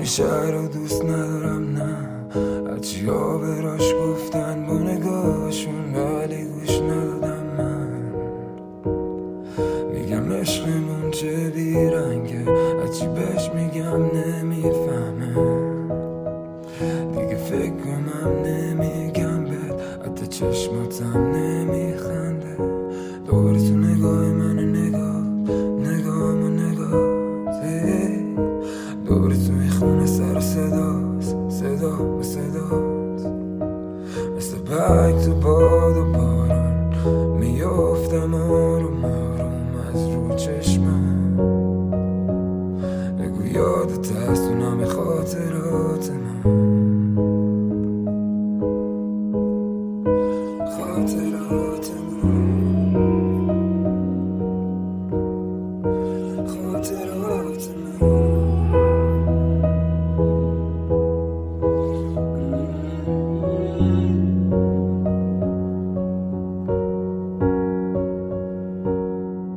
شهر رو دوست ندارم، نه هرچی ها براش گفتن با نگاهشون، ولی گوش ندادم. من میگم عشقمون چه بیرنگه، هرچی بهش میگم نمیفهمه.